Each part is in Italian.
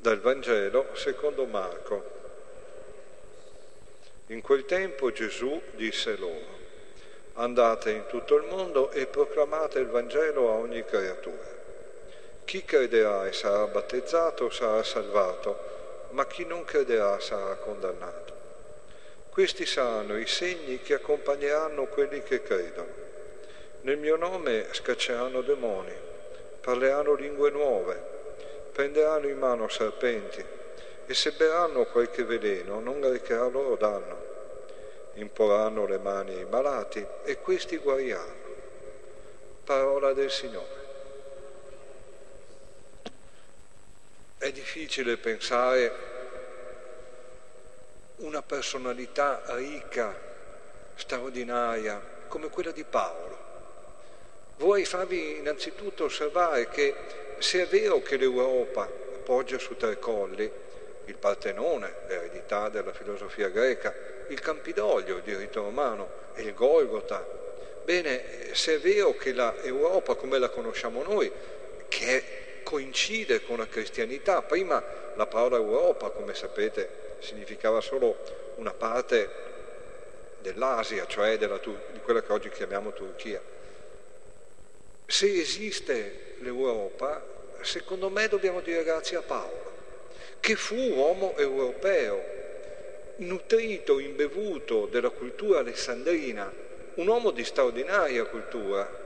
Dal Vangelo secondo Marco. In quel tempo Gesù disse loro: andate in tutto il mondo e proclamate il Vangelo a ogni creatura. Chi crederà e sarà battezzato sarà salvato, ma chi non crederà sarà condannato. Questi saranno i segni che accompagneranno quelli che credono. Nel mio nome scacceranno demoni, parleranno lingue nuove, prenderanno in mano serpenti e se berranno qualche veleno non recherà loro danno. Imporranno le mani ai malati e questi guariranno. Parola del Signore. È difficile pensare una personalità ricca, straordinaria, come quella di Paolo. Vorrei farvi innanzitutto osservare che se è vero che l'Europa poggia su tre colli, il Partenone, l'eredità della filosofia greca, il Campidoglio, il diritto romano, e il Golgota, bene, se è vero che l'Europa come la conosciamo noi, che coincide con la cristianità, prima la parola Europa, come sapete, significava solo una parte dell'Asia, cioè di quella che oggi chiamiamo Turchia. Se esiste l'Europa, secondo me dobbiamo dire grazie a Paolo, che fu uomo europeo, nutrito, imbevuto della cultura alessandrina, un uomo di straordinaria cultura.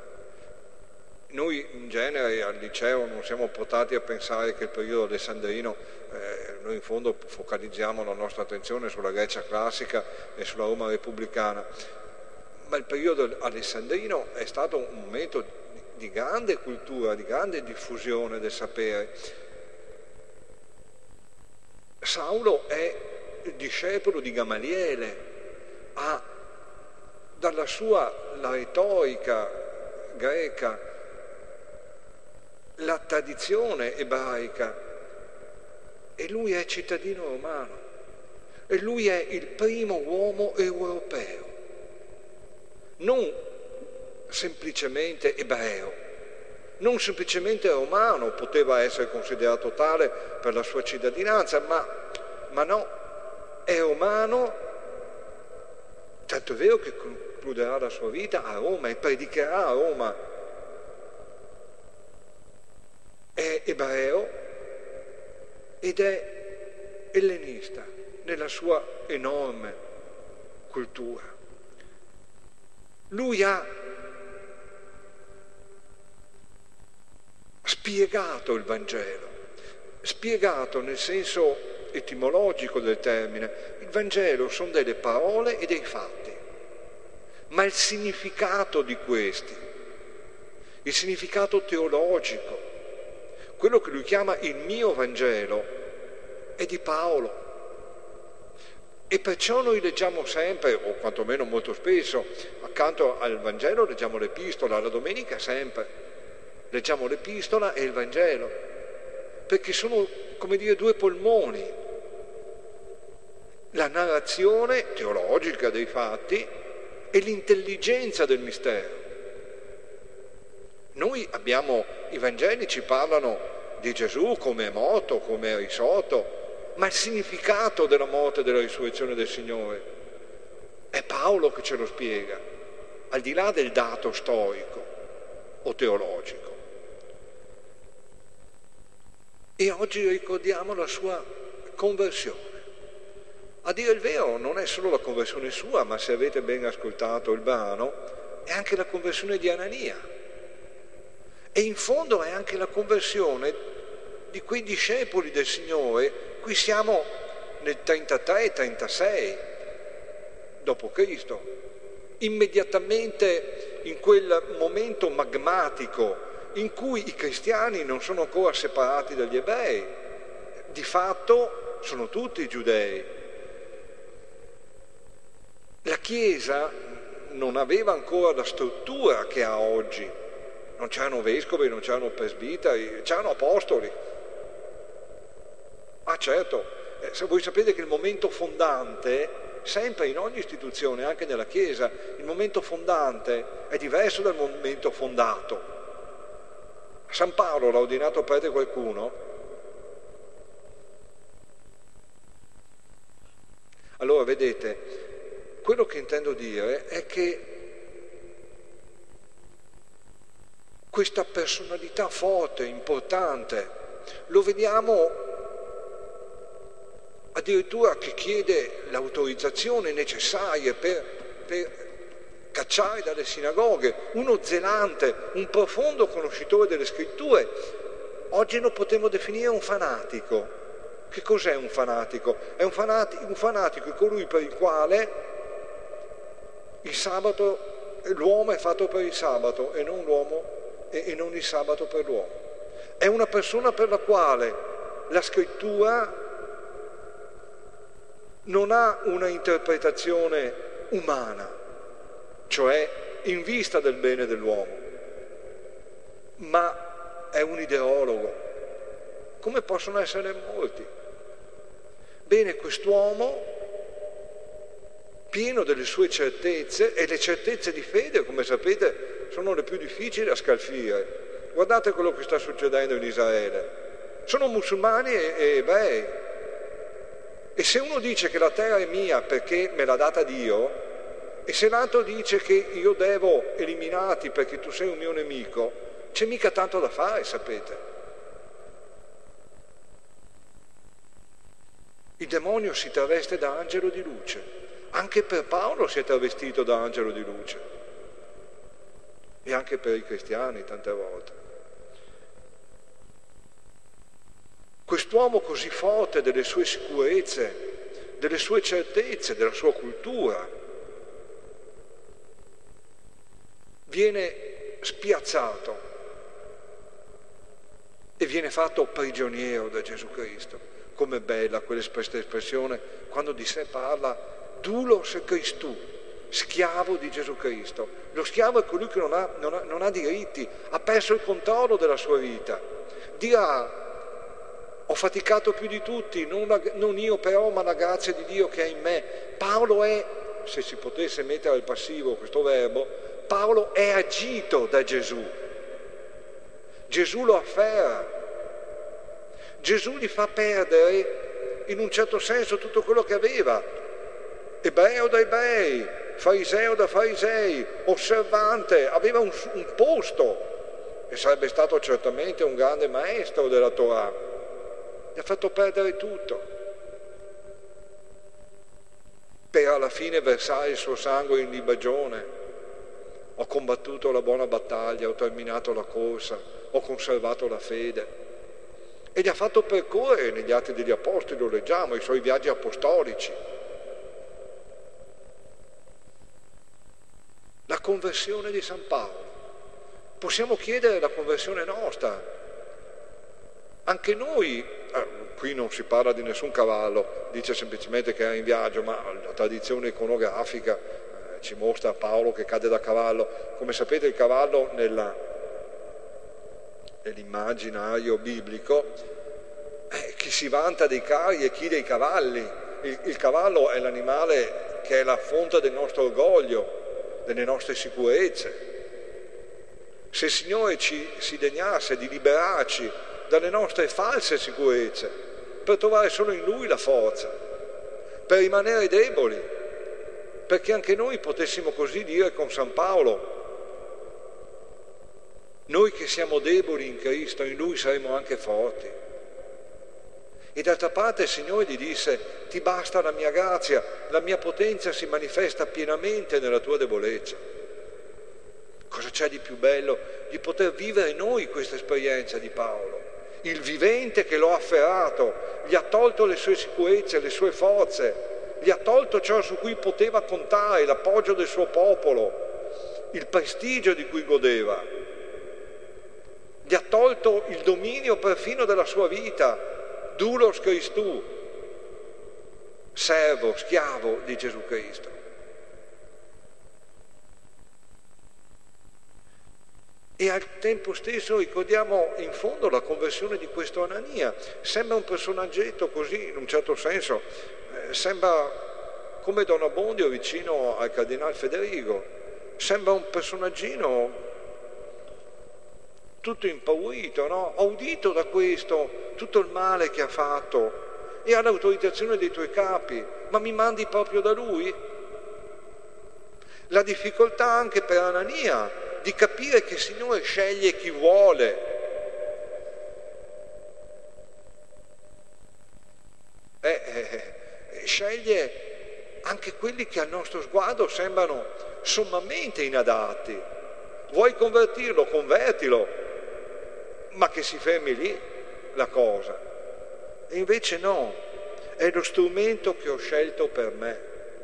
Noi in genere al liceo non siamo portati a pensare che il periodo alessandrino, noi in fondo focalizziamo la nostra attenzione sulla Grecia classica e sulla Roma repubblicana, ma il periodo alessandrino è stato un momento di grande cultura, di grande diffusione del sapere. Saulo è il discepolo di Gamaliele, ha dalla sua la retorica greca, la tradizione ebraica, e lui è cittadino romano e lui è il primo uomo europeo, non semplicemente ebreo, non semplicemente romano, poteva essere considerato tale per la sua cittadinanza, ma no, è romano, tanto è vero che concluderà la sua vita a Roma e predicherà a Roma. È ebreo ed è ellenista nella sua enorme cultura. Lui ha spiegato il Vangelo, spiegato nel senso etimologico del termine. Il Vangelo sono delle parole e dei fatti, ma il significato di questi, il significato teologico, quello che lui chiama il mio Vangelo, è di Paolo. E perciò noi leggiamo sempre, o quantomeno molto spesso, accanto al Vangelo leggiamo l'Epistola, la domenica sempre leggiamo l'Epistola e il Vangelo, perché sono, come dire, due polmoni. La narrazione teologica dei fatti e l'intelligenza del mistero. Noi abbiamo, i Vangeli ci parlano di Gesù come è morto, come è risorto, ma il significato della morte e della risurrezione del Signore è Paolo che ce lo spiega, al di là del dato storico o teologico. E oggi ricordiamo la sua conversione. A dire il vero non è solo la conversione sua, ma se avete ben ascoltato il brano, è anche la conversione di Anania. E in fondo è anche la conversione di quei discepoli del Signore. Qui siamo nel 33-36 d.C., immediatamente in quel momento magmatico in cui i cristiani non sono ancora separati dagli ebrei, di fatto sono tutti giudei. La Chiesa non aveva ancora la struttura che ha oggi, non c'erano vescovi, non c'erano presbiteri, c'erano apostoli. Ah certo, se voi sapete che il momento fondante, sempre in ogni istituzione, anche nella Chiesa, il momento fondante è diverso dal momento fondato. San Paolo l'ha ordinato prete qualcuno? vedete, quello che intendo dire è che questa personalità forte, importante, lo vediamo addirittura che chiede l'autorizzazione necessaria per cacciare dalle sinagoghe, uno zelante, un profondo conoscitore delle scritture. Oggi lo potremmo definire un fanatico. Che cos'è un fanatico? Un fanatico è colui per il quale l'uomo è fatto per il sabato e non l'uomo e non il sabato per l'uomo. È una persona per la quale la scrittura non ha una interpretazione umana, cioè in vista del bene dell'uomo, ma è un ideologo, come possono essere molti. Bene, quest'uomo, pieno delle sue certezze, e le certezze di fede, come sapete, sono le più difficili da scalfire. Guardate quello che sta succedendo in Israele. Sono musulmani e ebrei. E se uno dice che la terra è mia perché me l'ha data Dio, e se l'altro dice che io devo eliminarti perché tu sei un mio nemico, c'è mica tanto da fare, sapete. Il demonio si traveste da angelo di luce. Anche per Paolo si è travestito da angelo di luce. E anche per i cristiani tante volte. Quest'uomo così forte delle sue sicurezze, delle sue certezze, della sua cultura, viene spiazzato e viene fatto prigioniero da Gesù Cristo. Com'è bella questa espressione quando di sé parla doulos Christou, schiavo di Gesù Cristo. Lo schiavo è colui che non ha diritti, ha perso il controllo della sua vita. Dirà: ho faticato più di tutti, non io però, ma la grazia di Dio che è in me. Paolo è, se si potesse mettere al passivo questo verbo, Paolo è agito da Gesù. Gesù lo afferra. Gesù gli fa perdere, in un certo senso, tutto quello che aveva. Ebreo da ebrei, fariseo da farisei, osservante, aveva un posto e sarebbe stato certamente un grande maestro della Torah. Gli ha fatto perdere tutto per alla fine versare il suo sangue in libagione. Ho combattuto la buona battaglia, ho terminato la corsa, ho conservato la fede. E gli ha fatto percorrere negli Atti degli Apostoli, lo leggiamo, i suoi viaggi apostolici. La conversione di San Paolo. Possiamo chiedere la conversione nostra. Anche noi, qui non si parla di nessun cavallo, dice semplicemente che era in viaggio, ma la tradizione iconografica ci mostra Paolo che cade da cavallo. Come sapete, il cavallo nell'immaginario biblico, chi si vanta dei carri e chi dei cavalli. Il cavallo è l'animale che è la fonte del nostro orgoglio, delle nostre sicurezze. Se il Signore si degnasse di liberarci dalle nostre false sicurezze, per trovare solo in Lui la forza, per rimanere deboli, perché anche noi potessimo così dire con San Paolo: noi che siamo deboli in Cristo, in Lui saremo anche forti. E d'altra parte il Signore gli disse: ti basta la mia grazia, la mia potenza si manifesta pienamente nella tua debolezza. Cosa c'è di più bello di poter vivere noi questa esperienza di Paolo? Il vivente che lo ha afferrato, gli ha tolto le sue sicurezze, le sue forze, gli ha tolto ciò su cui poteva contare, l'appoggio del suo popolo, il prestigio di cui godeva, gli ha tolto il dominio perfino della sua vita, doulos Christou, servo, schiavo di Gesù Cristo. E al tempo stesso ricordiamo in fondo la conversione di questo Anania. Sembra un personaggetto così, in un certo senso, sembra come Don Abbondio vicino al Cardinal Federigo, sembra un personaggino tutto impaurito, no? Ho udito da questo tutto il male che ha fatto, e ha l'autorizzazione dei tuoi capi, ma mi mandi proprio da lui? La difficoltà anche per Anania di capire che il Signore sceglie chi vuole. Sceglie anche quelli che al nostro sguardo sembrano sommamente inadatti. Vuoi convertirlo? Convertilo, ma che si fermi lì la cosa. E invece no, è lo strumento che ho scelto per me.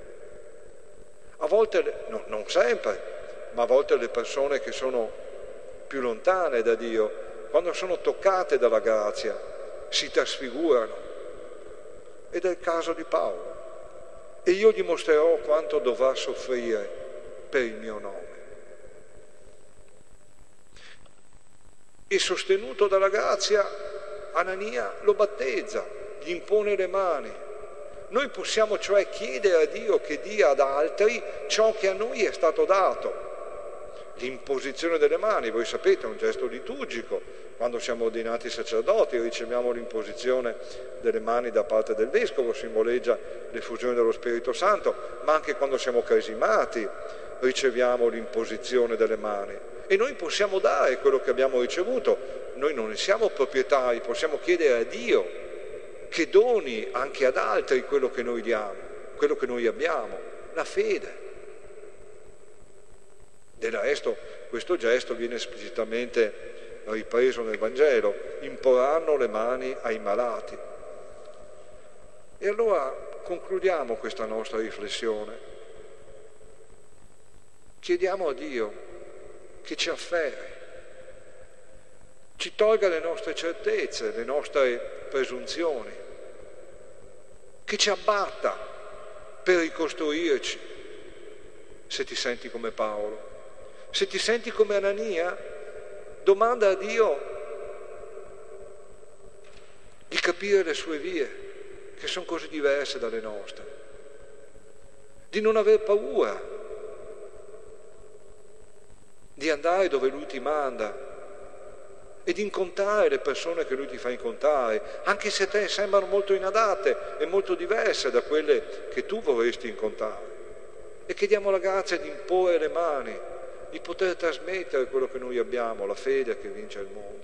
A volte, no, non sempre, ma a volte le persone che sono più lontane da Dio, quando sono toccate dalla grazia, si trasfigurano. Ed è il caso di Paolo. E io gli mostrerò quanto dovrà soffrire per il mio nome. E sostenuto dalla grazia, Anania lo battezza, gli impone le mani. Noi possiamo cioè chiedere a Dio che dia ad altri ciò che a noi è stato dato. L'imposizione delle mani, voi sapete, è un gesto liturgico. Quando siamo ordinati sacerdoti riceviamo l'imposizione delle mani da parte del Vescovo, simboleggia l'effusione dello Spirito Santo, ma anche quando siamo cresimati riceviamo l'imposizione delle mani. E noi possiamo dare quello che abbiamo ricevuto, noi non ne siamo proprietari, possiamo chiedere a Dio che doni anche ad altri quello che noi diamo, quello che noi abbiamo, la fede. Del resto questo gesto viene esplicitamente ripreso nel Vangelo: imporranno le mani ai malati. E allora concludiamo questa nostra riflessione. Chiediamo a Dio che ci afferri, ci tolga le nostre certezze, le nostre presunzioni, che ci abbatta per ricostruirci. Se ti senti come Paolo, se ti senti come Anania, domanda a Dio di capire le sue vie, che sono così diverse dalle nostre, di non aver paura, di andare dove Lui ti manda e di incontrare le persone che Lui ti fa incontrare, anche se a te sembrano molto inadatte e molto diverse da quelle che tu vorresti incontrare. E chiediamo la grazia di imporre le mani, di poter trasmettere quello che noi abbiamo, la fede che vince il mondo.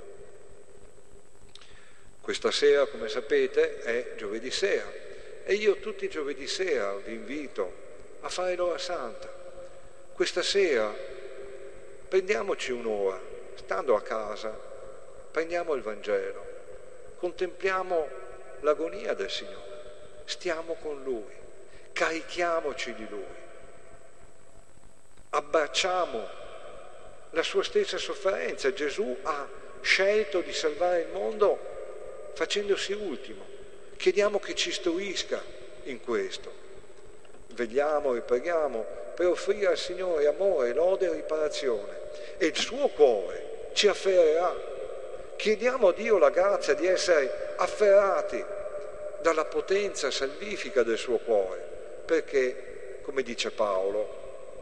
Questa sera, come sapete, è giovedì sera e io tutti i giovedì sera vi invito a fare l'ora santa. Questa sera prendiamoci un'ora, stando a casa, prendiamo il Vangelo, contempliamo l'agonia del Signore, stiamo con Lui, carichiamoci di Lui, abbracciamo la sua stessa sofferenza. Gesù ha scelto di salvare il mondo facendosi ultimo. Chiediamo che ci istruisca in questo. Vegliamo e preghiamo per offrire al Signore amore, lode e riparazione, e il suo cuore ci afferrerà. Chiediamo a Dio la grazia di essere afferrati dalla potenza salvifica del suo cuore, perché, come dice Paolo,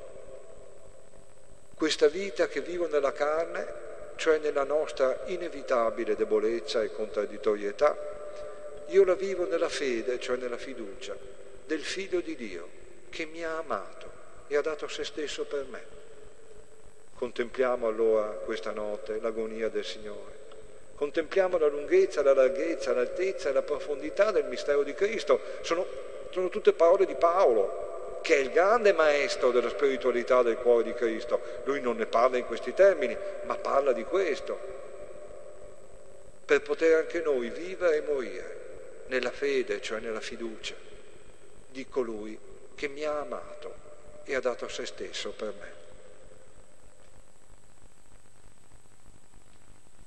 questa vita che vivo nella carne, cioè nella nostra inevitabile debolezza e contraddittorietà, io la vivo nella fede, cioè nella fiducia del Figlio di Dio che mi ha amato e ha dato se stesso per me. Contempliamo allora questa notte l'agonia del Signore. Contempliamo la lunghezza, la larghezza, l'altezza e la profondità del mistero di Cristo. Sono tutte parole di Paolo, che è il grande maestro della spiritualità del cuore di Cristo. Lui non ne parla in questi termini, ma parla di questo, per poter anche noi vivere e morire nella fede, cioè nella fiducia di colui che mi ha amato e ha dato se stesso per me.